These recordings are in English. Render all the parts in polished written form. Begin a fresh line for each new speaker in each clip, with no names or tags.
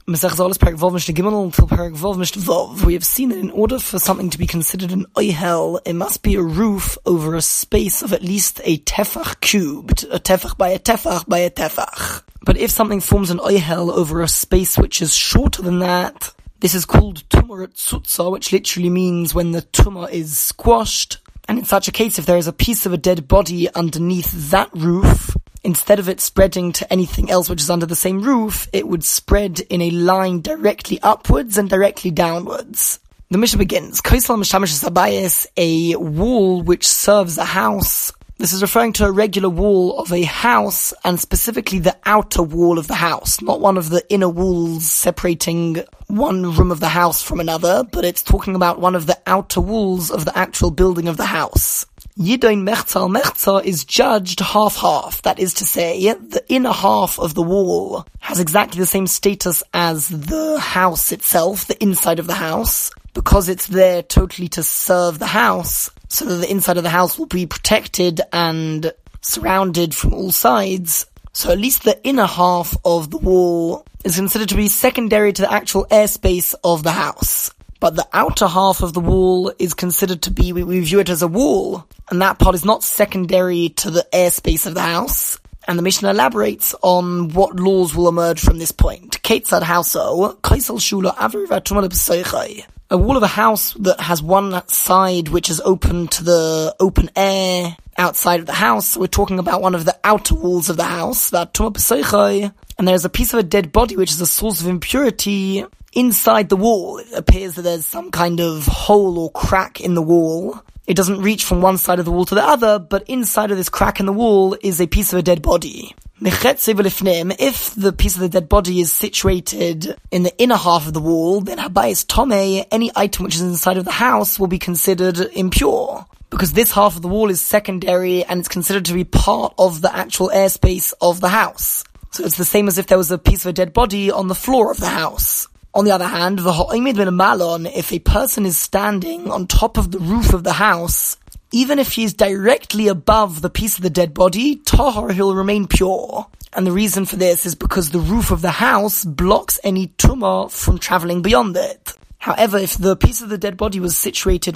Mesech Zolos Perek Vov Mishnah Gimel until Perek Vov Mishnah Vov. We have seen that in order for something to be considered an oihel, it must be a roof over a space of at least a tefach cubed, a tefach by a tefach by a tefach. But if something forms an oihel over a space which is shorter than that, this is called tumah tzutza, which literally means when the tumah is squashed. And in such a case, if there is a piece of a dead body underneath that roof, instead of it spreading to anything else which is under the same roof, it would spread in a line directly upwards and directly downwards. The Mishnah begins, Kaisal Mishamish Sabayis, a wall which serves a house. This is referring to a regular wall of a house, and specifically the outer wall of the house, not one of the inner walls separating one room of the house from another, but it's talking about one of the outer walls of the actual building of the house. Yidoin Mechza Mechza is judged half-half. That is to say, the inner half of the wall has exactly the same status as the house itself, the inside of the house, because it's there totally to serve the house, so that the inside of the house will be protected and surrounded from all sides. So at least the inner half of the wall is considered to be secondary to the actual airspace of the house. But the outer half of the wall is considered to be, we view it as a wall, and that part is not secondary to the airspace of the house. And the Mishnah elaborates on what laws will emerge from this point. Ketzad hauso, kaisel shula avriva tumah b'soichai. A wall of a house that has one side which is open to the open air outside of the house. We're talking about one of the outer walls of the house, that tumah b'soichai, and there's a piece of a dead body which is a source of impurity inside the wall. It appears that there's some kind of hole or crack in the wall. It doesn't reach from one side of the wall to the other, but inside of this crack in the wall is a piece of a dead body. If the piece of the dead body is situated in the inner half of the wall, then habayis tomei, any item which is inside of the house will be considered impure, because this half of the wall is secondary and it's considered to be part of the actual airspace of the house. So it's the same as if there was a piece of a dead body on the floor of the house. On the other hand, if a person is standing on top of the roof of the house, even if he's directly above the piece of the dead body, tahor, he'll remain pure. And the reason for this is because the roof of the house blocks any tumah from traveling beyond it. However, if the piece of the dead body was situated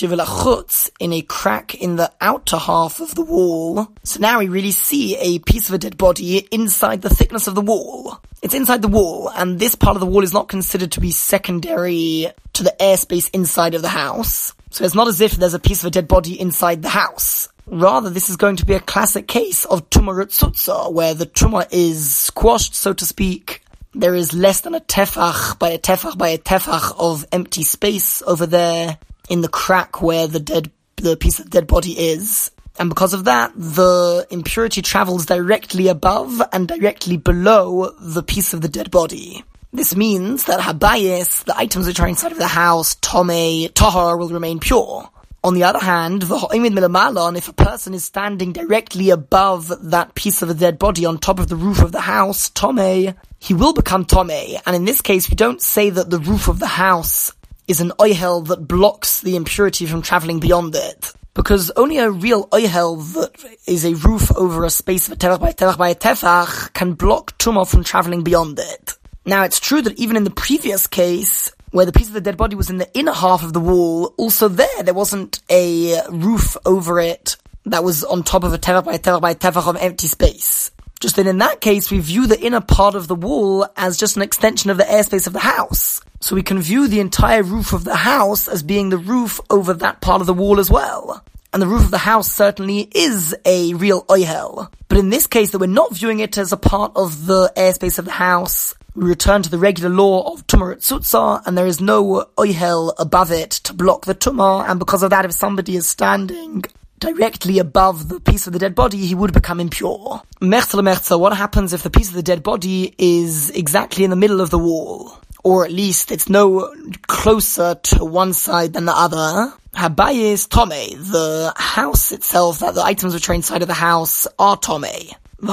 in a crack in the outer half of the wall, so now we really see a piece of a dead body inside the thickness of the wall. It's inside the wall, and this part of the wall is not considered to be secondary to the airspace inside of the house. So it's not as if there's a piece of a dead body inside the house. Rather, this is going to be a classic case of tumah tzutza, where the tumah is squashed, so to speak. There is less than a tefach by a tefach by a tefach of empty space over there in the crack where the piece of the dead body is. And because of that, the impurity travels directly above and directly below the piece of the dead body. This means that habayis, the items which are inside of the house, tomei, tahar, will remain pure. On the other hand, if a person is standing directly above that piece of the dead body on top of the roof of the house, tomei, he will become tomei. And in this case, we don't say that the roof of the house is an oihel that blocks the impurity from traveling beyond it. Because only a real oihel that is a roof over a space of a tefach by a tefach by a tefach can block tumah from traveling beyond it. Now, it's true that even in the previous case, where the piece of the dead body was in the inner half of the wall, also there wasn't a roof over it that was on top of a tefach by a tefach by a tefach of empty space. Just that in that case, we view the inner part of the wall as just an extension of the airspace of the house. So we can view the entire roof of the house as being the roof over that part of the wall as well. And the roof of the house certainly is a real oihel. But in this case, that we're not viewing it as a part of the airspace of the house, we return to the regular law of tumah tzutza, and there is no oihel above it to block the tumah, and because of that, if somebody is standing directly above the piece of the dead body, he would become impure. Mechza lemechza, what happens if the piece of the dead body is exactly in the middle of the wall? Or at least it's no closer to one side than the other? Habayis tomei, the house itself, that the items which are inside of the house are tomei.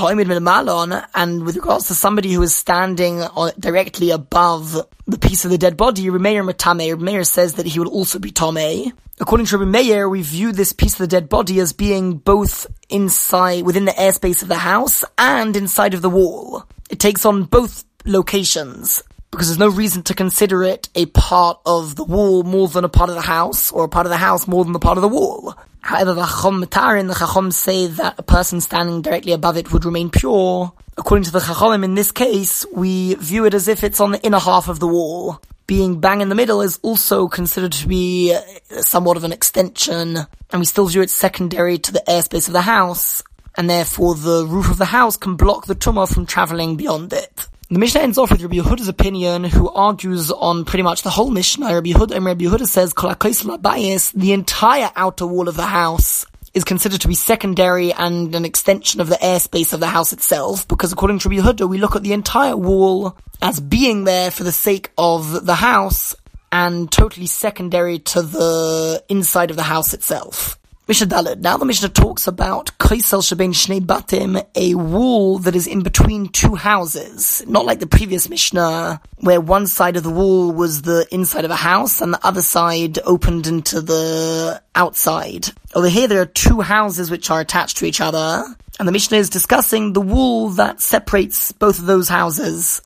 And with regards to somebody who is standing directly above the piece of the dead body, Rabbi Meir says that he will also be tomei. According to Rabbi Meir, we view this piece of the dead body as being both inside, within the airspace of the house, and inside of the wall. It takes on both locations, because there's no reason to consider it a part of the wall more than a part of the house, or a part of the house more than the part of the wall. However, the Chacham say that a person standing directly above it would remain pure. According to the Chachamim, in this case, we view it as if it's on the inner half of the wall. Being bang in the middle is also considered to be somewhat of an extension, and we still view it secondary to the airspace of the house, and therefore the roof of the house can block the tumah from traveling beyond it. The Mishnah ends off with Rabbi Yehuda's opinion, who argues on pretty much the whole Mishnah. Rabbi Yehuda says, the entire outer wall of the house is considered to be secondary and an extension of the airspace of the house itself, because according to Rabbi Yehuda, we look at the entire wall as being there for the sake of the house and totally secondary to the inside of the house itself. Mishnah Daled. Now the Mishnah talks about Kaisel Shebein Shnei Batim, a wall that is in between two houses. Not like the previous Mishnah, where one side of the wall was the inside of a house and the other side opened into the outside. Over here there are two houses which are attached to each other, and the Mishnah is discussing the wall that separates both of those houses.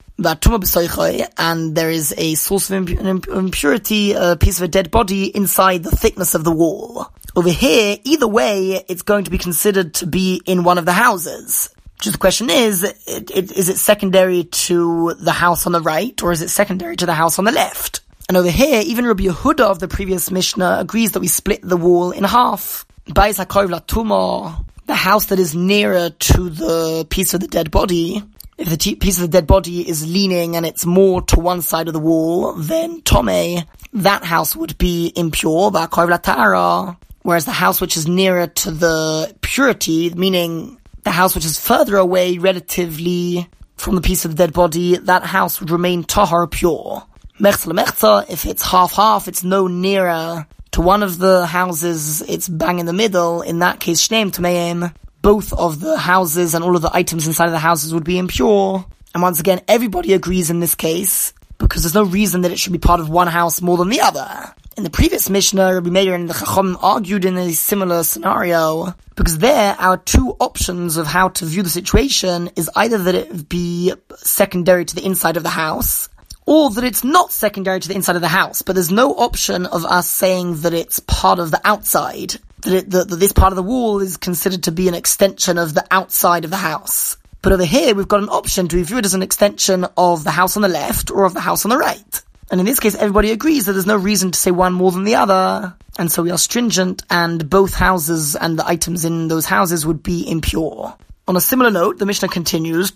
And there is a source of impurity, a piece of a dead body inside the thickness of the wall. Over here, either way, it's going to be considered to be in one of the houses. Just the question is it secondary to the house on the right, or is it secondary to the house on the left? And over here, even Rabbi Yehuda of the previous Mishnah agrees that we split the wall in half. The house that is nearer to the piece of the dead body, if the piece of the dead body is leaning and it's more to one side of the wall, then Tomei, that house would be impure, whereas the house which is nearer to the purity, meaning the house which is further away relatively from the piece of the dead body, that house would remain tahar, pure. If it's half-half, it's no nearer to one of the houses, it's bang in the middle, in that case, shneim tameim, both of the houses and all of the items inside of the houses would be impure. And once again, everybody agrees in this case, because there's no reason that it should be part of one house more than the other. In the previous Mishnah, Rabbi Meir and the Chacham argued in a similar scenario, because there, our two options of how to view the situation is either that it be secondary to the inside of the house, or that it's not secondary to the inside of the house, but there's no option of us saying that it's part of the outside, that this part of the wall is considered to be an extension of the outside of the house. But over here, we've got an option to view it as an extension of the house on the left or of the house on the right. And in this case, everybody agrees that there's no reason to say one more than the other, and so we are stringent, and both houses and the items in those houses would be impure. On a similar note, the Mishnah continues,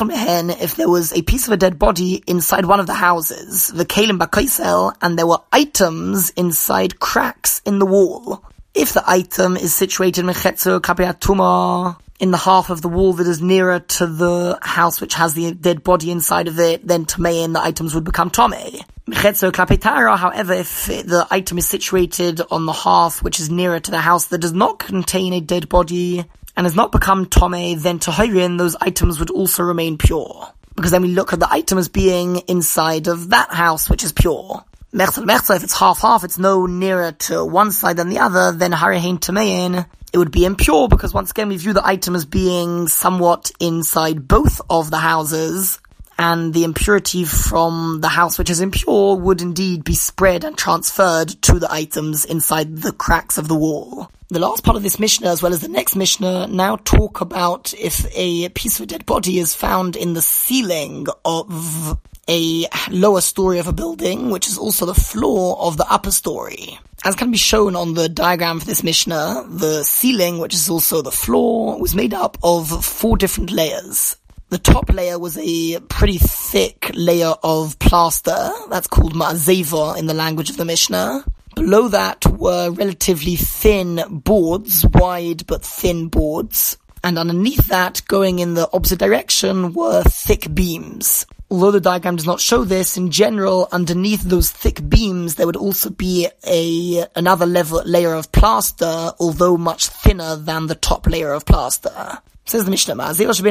if there was a piece of a dead body inside one of the houses, the kelim bakaisel, and there were items inside cracks in the wall. If the item is situated mechetzo kapei atuma, in the half of the wall that is nearer to the house which has the dead body inside of it, then tamein, the items would become tomei. Mechetzo kapei tara, however, if the item is situated on the half which is nearer to the house that does not contain a dead body, and has not become tomei, then tahirin, those items would also remain pure. Because then we look at the item as being inside of that house which is pure. Mechzel, if it's half-half, it's no nearer to one side than the other, then harihin tamein, it would be impure, because once again we view the item as being somewhat inside both of the houses, and the impurity from the house which is impure would indeed be spread and transferred to the items inside the cracks of the wall. The last part of this Mishnah, as well as the next Mishnah, now talk about if a piece of a dead body is found in the ceiling of a lower story of a building, which is also the floor of the upper story. As can be shown on the diagram for this Mishnah, the ceiling, which is also the floor, was made up of 4 different layers. The top layer was a pretty thick layer of plaster, that's called ma'azeva in the language of the Mishnah. Below that were relatively thin boards, wide but thin boards, and underneath that, going in the opposite direction, were thick beams. Although the diagram does not show this, in general, underneath those thick beams, there would also be another layer of plaster, although much thinner than the top layer of plaster. Says the Mishnah,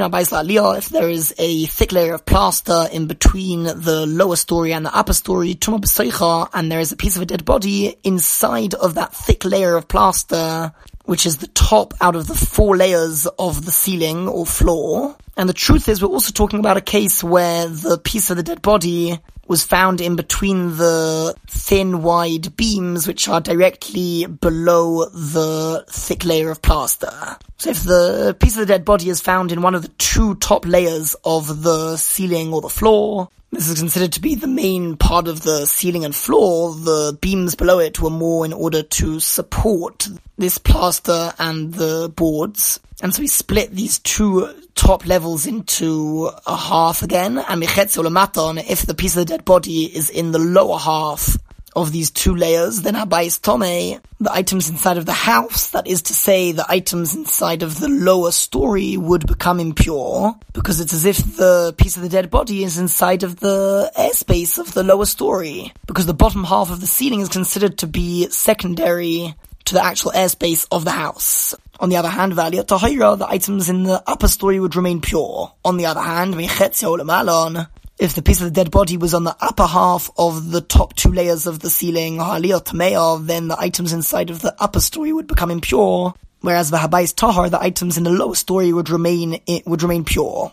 if there is a thick layer of plaster in between the lower story and the upper story, and there is a piece of a dead body inside of that thick layer of plaster, which is the top out of the 4 layers of the ceiling or floor, And the truth is, we're also talking about a case where the piece of the dead body was found in between the thin, wide beams, which are directly below the thick layer of plaster. So if the piece of the dead body is found in one of the two top layers of the ceiling or the floor, this is considered to be the main part of the ceiling and floor. The beams below it were more in order to support this plaster and the boards. And so we split these two top levels into a half again. And mechetzel lematon, if the piece of the dead body is in the lower half of these two layers, then habayis tomei, the items inside of the house, that is to say, the items inside of the lower story, would become impure, because it's as if the piece of the dead body is inside of the airspace of the lower story, because the bottom half of the ceiling is considered to be secondary to the actual airspace of the house. On the other hand, Valia Tahira, the items in the upper story would remain pure. On the other hand, if the piece of the dead body was on the upper half of the top two layers of the ceiling, then the items inside of the upper story would become impure, whereas the habayis tahar, the items in the lower story would remain pure.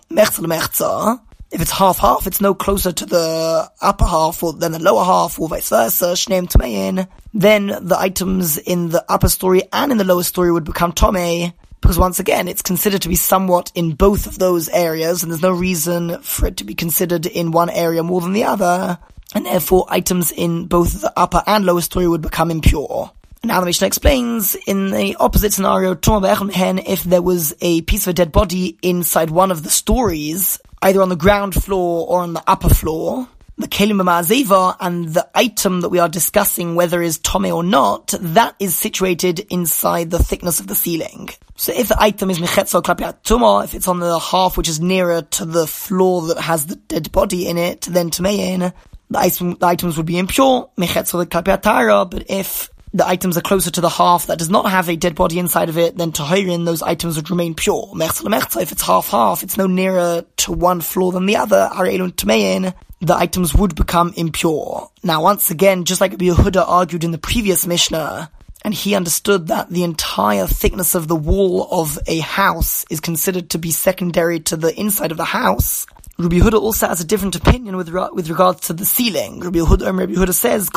If it's half-half, it's no closer to the upper half than the lower half, or vice versa, shneim tamein, then the items in the upper story and in the lower story would become tomei, because once again, it's considered to be somewhat in both of those areas, and there's no reason for it to be considered in one area more than the other, and therefore items in both the upper and lower story would become impure. Now the Mishnah explains, in the opposite scenario, if there was a piece of a dead body inside one of the stories, either on the ground floor or on the upper floor, the kelim b'ma'azeva, and the item that we are discussing, whether is tomei or not, that is situated inside the thickness of the ceiling. So if the item is mechetzel klapi atuma, if it's on the half which is nearer to the floor that has the dead body in it, then tamein, the items would be impure, mechetzel klapi atara. But if the items are closer to the half that does not have a dead body inside of it, then tahirin, those items would remain pure. If it's half-half, it's no nearer to one floor than the other, areilun tamein, the items would become impure. Now once again, just like Rabbi Yehuda argued in the previous Mishnah, and he understood that the entire thickness of the wall of a house is considered to be secondary to the inside of the house, Rabbi Yehuda also has a different opinion with regards to the ceiling. Rabbi Yehuda says,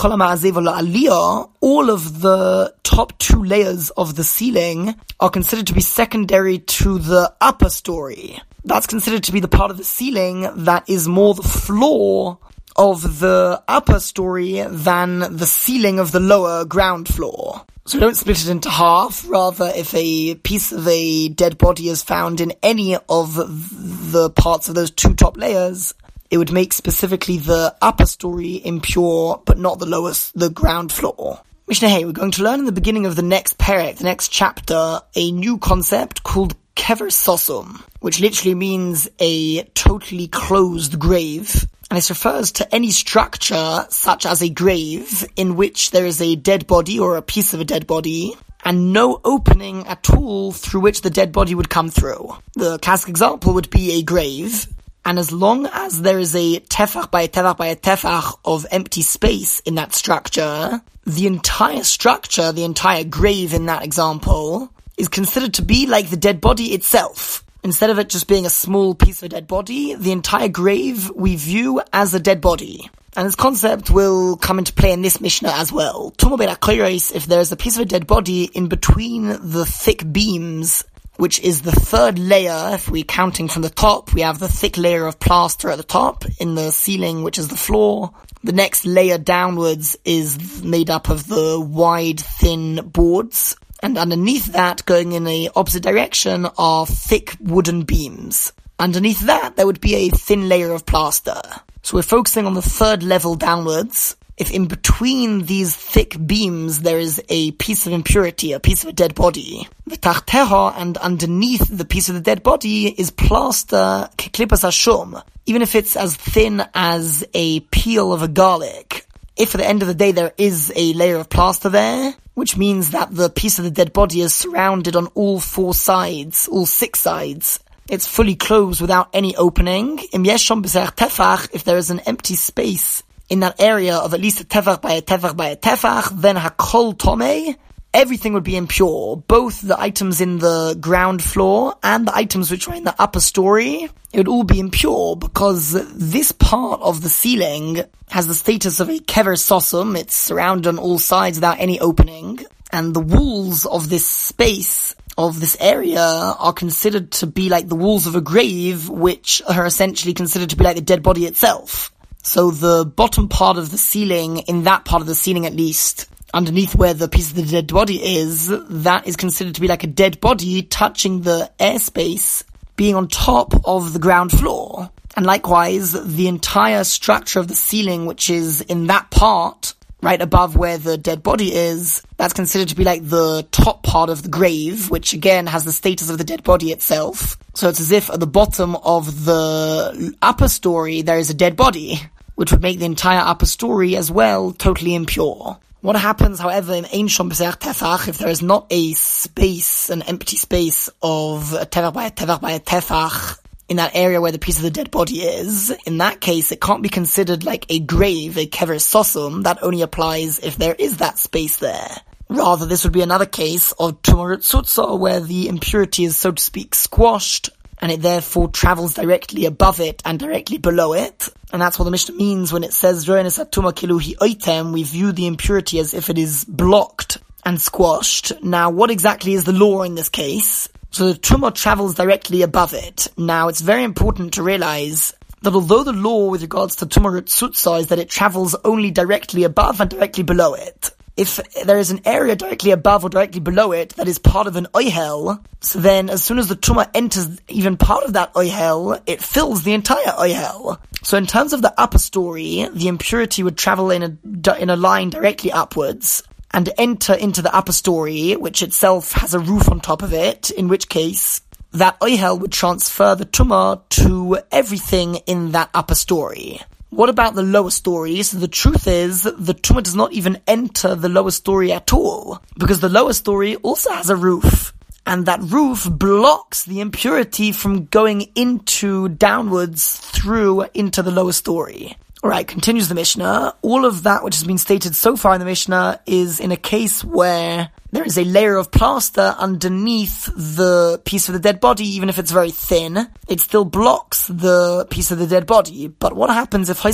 all of the top two layers of the ceiling are considered to be secondary to the upper story. That's considered to be the part of the ceiling that is more the floor of the upper story than the ceiling of the lower ground floor. So we don't split it into half. Rather, if a piece of a dead body is found in any of the parts of those two top layers, it would make specifically the upper story impure, but not the ground floor. Mishnah Hey, we're going to learn in the beginning of the next perek, the next chapter, a new concept called kever sosum, which literally means a totally closed grave. And this refers to any structure, such as a grave, in which there is a dead body or a piece of a dead body, and no opening at all through which the dead body would come through. The classic example would be a grave, and as long as there is a tefach by a tefach by a tefach of empty space in that structure, the entire structure, the entire grave in that example, is considered to be like the dead body itself. Instead of it just being a small piece of a dead body, the entire grave we view as a dead body. And this concept will come into play in this Mishnah as well. If there's a piece of a dead body in between the thick beams, which is the third layer, if we're counting from the top, we have the thick layer of plaster at the top, in the ceiling, which is the floor. The next layer downwards is made up of the wide, thin boards. And underneath that, going in the opposite direction, are thick wooden beams. Underneath that, there would be a thin layer of plaster. So we're focusing on the third level downwards. If in between these thick beams there is a piece of impurity, a piece of a dead body, v'tachteha, and underneath the piece of the dead body is plaster keklipas hashum, even if it's as thin as a peel of a garlic. If at the end of the day there is a layer of plaster there, which means that the piece of the dead body is surrounded on all four sides, all six sides, it's fully closed without any opening. If there is an empty space in that area of at least a tefach by a tefach by a tefach, then hakol tomei, everything would be impure, both the items in the ground floor and the items which are in the upper story. It would all be impure because this part of the ceiling has the status of a kever sosum. It's surrounded on all sides without any opening, and the walls of this space, of this area, are considered to be like the walls of a grave, which are essentially considered to be like the dead body itself. So the bottom part of the ceiling, in that part of the ceiling at least, underneath where the piece of the dead body is, that is considered to be like a dead body touching the airspace, being on top of the ground floor. And likewise, the entire structure of the ceiling, which is in that part, right above where the dead body is, that's considered to be like the top part of the grave, which again has the status of the dead body itself. So it's as if at the bottom of the upper story there is a dead body, which would make the entire upper story as well totally impure. What happens, however, in Ein Shom B'Seach Tefach, if there is not a space, an empty space of a tefach by a tefach by a tefach in that area where the piece of the dead body is, in that case it can't be considered like a grave, a kever sosum. That only applies if there is that space there. Rather, this would be another case of Tumah Tzutza, where the impurity is, so to speak, squashed, and it therefore travels directly above it and directly below it. And that's what the Mishnah means when it says, we view the impurity as if it is blocked and squashed. Now, what exactly is the law in this case? So the tumah travels directly above it. Now, it's very important to realize that although the law with regards to tumah tzutza is that it travels only directly above and directly below it, if there is an area directly above or directly below it that is part of an oihel, so then as soon as the tumah enters even part of that oihel, it fills the entire oihel. So in terms of the upper story, the impurity would travel in a line directly upwards and enter into the upper story, which itself has a roof on top of it, in which case that oihel would transfer the tumah to everything in that upper story. What about the lower story? So the truth is, the tumah does not even enter the lower story at all, because the lower story also has a roof, and that roof blocks the impurity from going downwards through into the lower story. Alright, continues the Mishnah. All of that which has been stated so far in the Mishnah is in a case where there is a layer of plaster underneath the piece of the dead body, even if it's very thin. It still blocks the piece of the dead body. But what happens if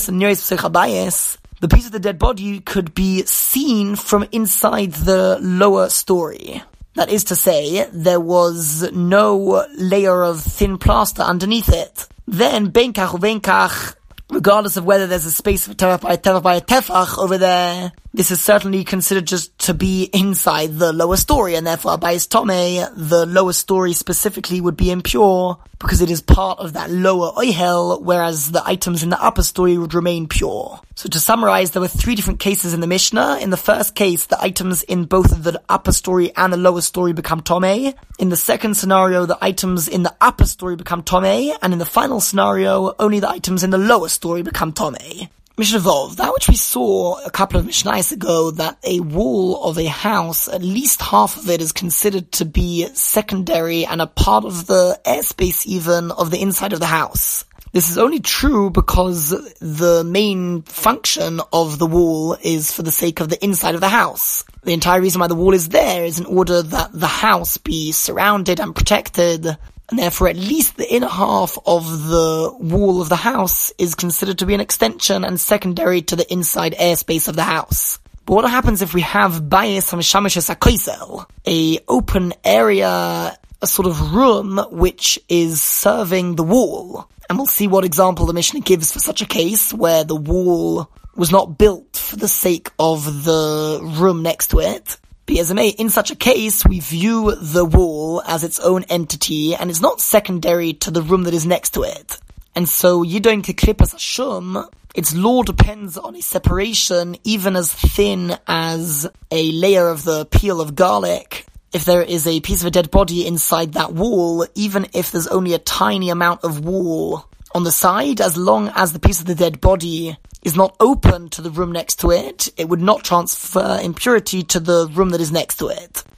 the piece of the dead body could be seen from inside the lower story? That is to say, there was no layer of thin plaster underneath it. Then, benkach uvenkach, regardless of whether there's a space for tefach by a tefach over there, this is certainly considered just to be inside the lower story, and therefore by his tomei, the lower story specifically would be impure, because it is part of that lower oihel, whereas the items in the upper story would remain pure. So to summarize, there were 3 different cases in the Mishnah. In the first case, the items in both the upper story and the lower story become tomei. In the second scenario, the items in the upper story become tomei, and in the final scenario, only the items in the lower story become tomei. Mishnah Vov, that which we saw a couple of Mishnahs ago, that a wall of a house, at least half of it is considered to be secondary and a part of the airspace even of the inside of the house. This is only true because the main function of the wall is for the sake of the inside of the house. The entire reason why the wall is there is in order that the house be surrounded and protected, and therefore at least the inner half of the wall of the house is considered to be an extension and secondary to the inside airspace of the house. But what happens if we have bayis hamishamishes hakoisel, a open area, a sort of room which is serving the wall? And we'll see what example the Mishnah gives for such a case, where the wall was not built for the sake of the room next to it. In such a case, we view the wall as its own entity, and it's not secondary to the room that is next to it. And so, Yidon Kekripas Hashum, its law depends on a separation even as thin as a layer of the peel of garlic. If there is a piece of a dead body inside that wall, even if there's only a tiny amount of wall on the side, as long as the piece of the dead body is not open to the room next to it, it would not transfer impurity to the room that is next to it.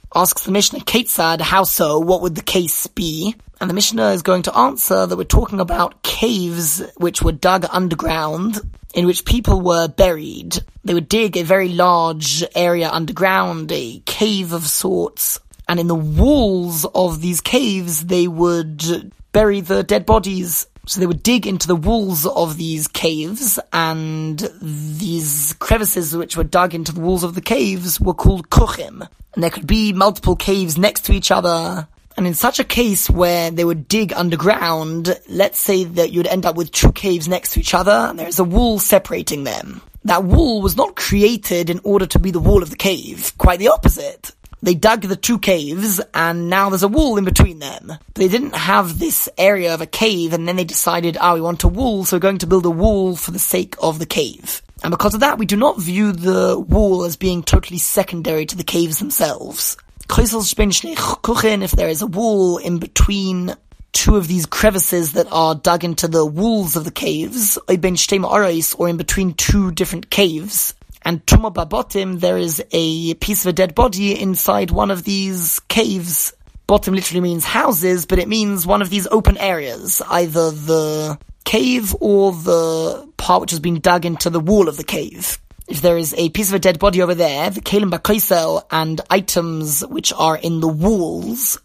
Asks the Mishnah, Ketzad, how so? What would the case be? And the Mishnah is going to answer that we're talking about caves which were dug underground, in which people were buried. They would dig a very large area underground, a cave of sorts, and in the walls of these caves they would bury the dead bodies. So they would dig into the walls of these caves, and these crevices which were dug into the walls of the caves were called kuchim. And there could be multiple caves next to each other. And in such a case where they would dig underground, let's say that you'd end up with two caves next to each other, and there's a wall separating them. That wall was not created in order to be the wall of the cave. Quite the opposite. They dug the two caves, and now there's a wall in between them. They didn't have this area of a cave, and then they decided, we want a wall, so we're going to build a wall for the sake of the cave. And because of that, we do not view the wall as being totally secondary to the caves themselves. If there is a wall in between two of these crevices that are dug into the walls of the caves, or in between two different caves, and Tuma Babotim, there is a piece of a dead body inside one of these caves. Botim literally means houses, but it means one of these open areas, either the cave or the part which has been dug into the wall of the cave. If there is a piece of a dead body over there, the kelim b'koisel and items which are in the walls,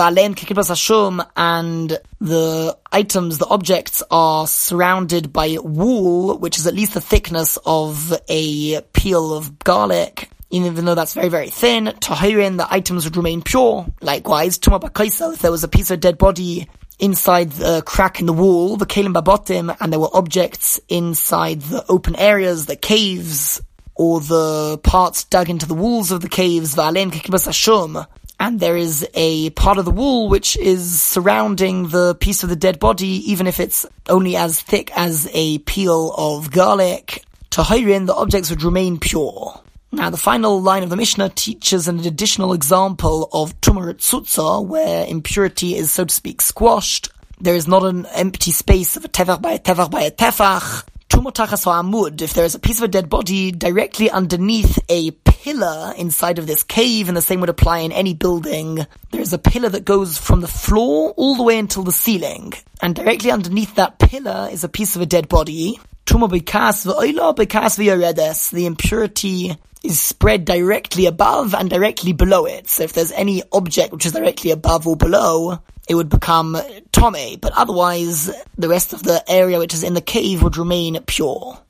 and the items, the objects are surrounded by wool, which is at least the thickness of a peel of garlic, even though that's very, very thin. Tahirin, the items would remain pure. Likewise, Tuma b'koisel, if there was a piece of dead body inside the crack in the wall, the kelim babotim, and there were objects inside the open areas, the caves, or the parts dug into the walls of the caves, v'aleim kekibas hashum, and there is a part of the wall which is surrounding the piece of the dead body, even if it's only as thick as a peel of garlic. Tahirin, the objects would remain pure. Now, the final line of the Mishnah teaches an additional example of Tumah Tzutza, where impurity is, so to speak, squashed. There is not an empty space of a tefach by a tefach by a tefach. Tumah Tachas Ha'amud, if there is a piece of a dead body directly underneath a pillar inside of this cave, and the same would apply in any building. There is a pillar that goes from the floor all the way until the ceiling, and directly underneath that pillar is a piece of a dead body. Tumah Bekas V'oila Bekas V'yoredes, the impurity is spread directly above and directly below it. So if there's any object which is directly above or below, it would become Tomei, but otherwise the rest of the area which is in the cave would remain pure.